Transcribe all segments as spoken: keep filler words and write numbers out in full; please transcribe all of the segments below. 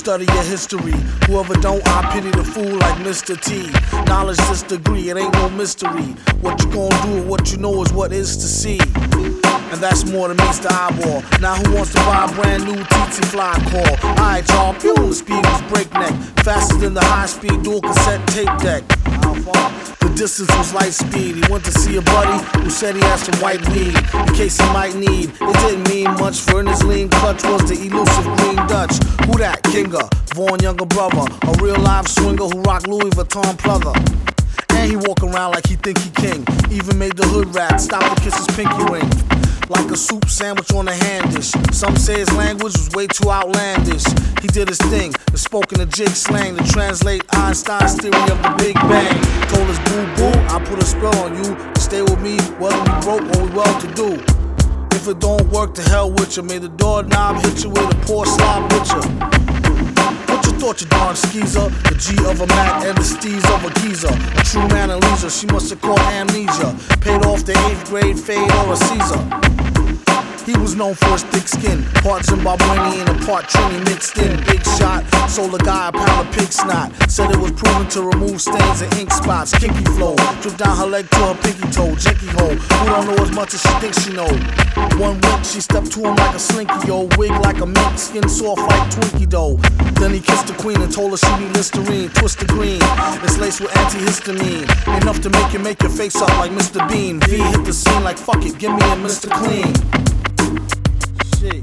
study your history. Whoever don't, I pity the fool like Mister T. Knowledge this degree, it ain't no mystery. What you gon' do, what you know is what is to see. And that's more than meets the eyeball. Now who wants to buy a brand new T T Fly call? Alright y'all, pew, the speed was breakneck. Faster than the high-speed dual cassette tape deck. How far? The distance was light speed. He went to see a buddy who said he had some white weed in case he might need. It didn't mean much, for in his lean clutch was the elusive Green Dutch. Who that? Kinga, Vaughn younger brother, a real live swinger who rocked Louis Vuitton pleather. And he walk around like he think he king. Even made the hood rat stop to kiss his pinky ring. Like a soup sandwich on a hand dish. Some say his language was way too outlandish. He did his thing, and spoke in a jig slang to translate Einstein's theory of the Big Bang. Told his boo boo, I put a spell on you. Stay with me, whether we broke or we well to do. If it don't work, to hell with you. May the doorknob hit you with a poor slob picture. What you thought, you darn skeezer? The G of a Mac and the steez of a geezer. A true man and leisure, she must have caught amnesia. Paid off the eighth grade fade or a Caesar. He was known for his thick skin, part Zimbabwean and part Trini mixed in. Big shot, sold a guy a pound of pig snot. Said it was proven to remove stains and ink spots. Kinky flow, drip down her leg to her pinky toe. Janky hole, who don't know as much as she thinks she know. One wink, she stepped to him like a slinky, yo. Wig like a mink, skin soft like Twinkie dough. Then he kissed the queen and told her she need Listerine. Twist the green, it's laced with antihistamine. Enough to make you make your face up like Mister Bean. V hit the scene like fuck it, give me a Mister Clean. Shit.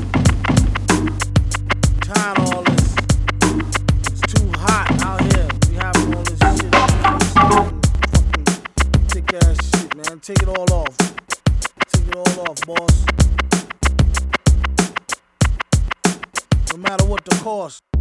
Tired of all this. It's too hot out here. We having all this shit. Fucking thick ass shit, man. Take it all off. Take it all off, boss. No matter what the cost.